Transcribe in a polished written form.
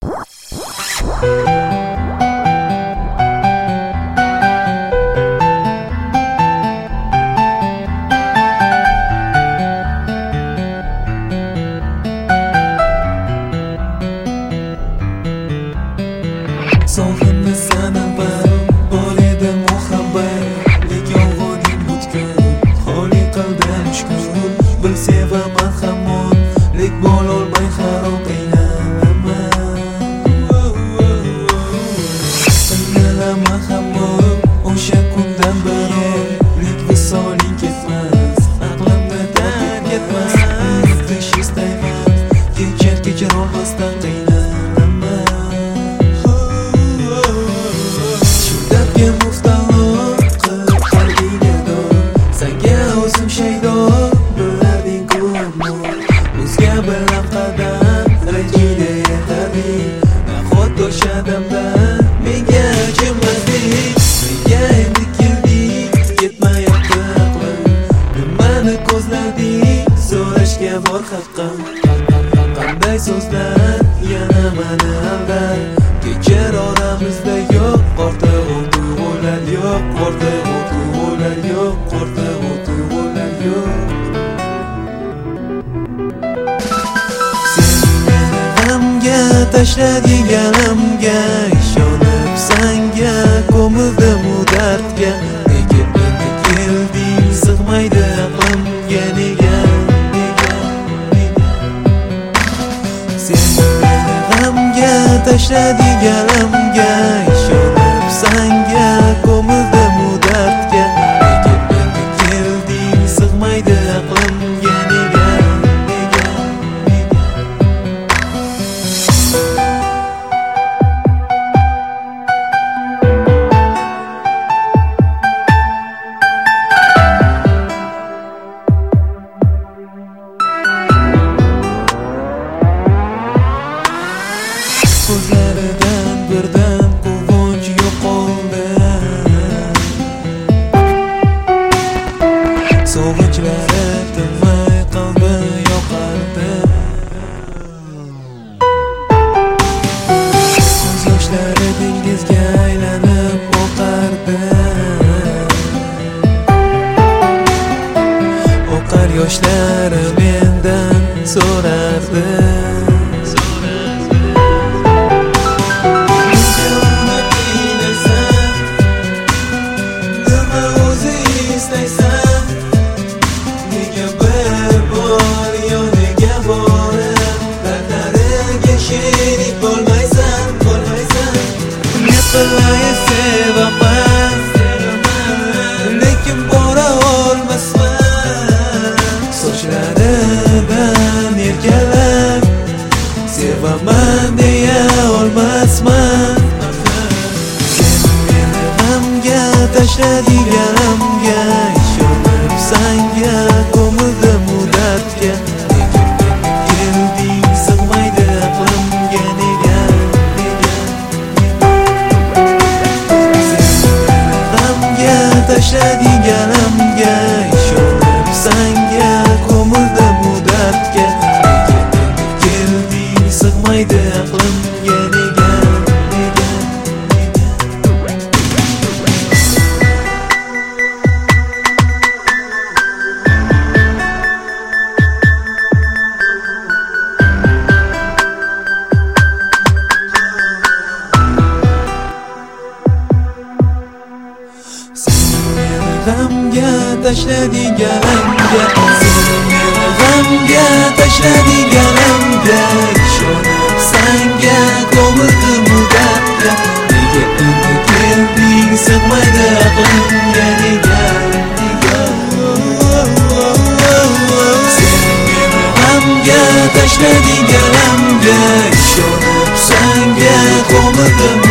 Sohilni sanabar bor edi muhabbat, lekin yolg'oning butkul xoli qildim shukr. Bir sevaman hamon, lek bo'lolmay harom qiynalaman. Qiynalaman hamon o'sha kundan beri, lek visoling ketmas, aqlimni tark etmas. Unutish istayman, kechir olmasdan qiynalaman. Menga acımazding, menga endi kelding, ketmayapti aqlim. Nimani ko'zlading, so'rashga bor haqqim. Qanday so'zlar yana meni aldar, kechir oramizda yo'q ortig'u tuyg'ular, yo'q ortig'u tuyg'ular, yo'q ortig'u tuyg'ular, yo'q. Tashlading alamga, ishonib senga ko'mildim u dardga. Nega endi kelding, sig'maydi aqlimga, nega? Sen meni g'amga tashlading alamga, ishonib senga ko'mildim u dardga. Nega endi kelding, sig'maydi aqlimga, nega? Ko'zlaridan birdan quvonch yo'qoldi, sog'inchlari tinmay qalbi yoqardi. Ko'z yoshlari dengizga aylanib oqardi, oqar yoshlari mendan so'rardi. Sevaman, lekin bora olmasman. Sochlaridan erkalab, sevaman deya olmasman. Sen meni g'amga tashlading alamga, ishonib senga ko'mildim u dardga. Nega kelding, sig'maydi aqlimga, nega? Tashlading alamga, ishonib senga ko'mildim u dardga. Nega endi kelding, sig'maydi aqlimga, nega? G'amga tashlading alamga, sen meni g'amga tashlading alamga, ishonib senga ko'mildim u dardga. Nega endi kelding, sig'maydi aqlimga, nega? Sen meni g'amga tashlading alamga, ishonib senga ko'mildim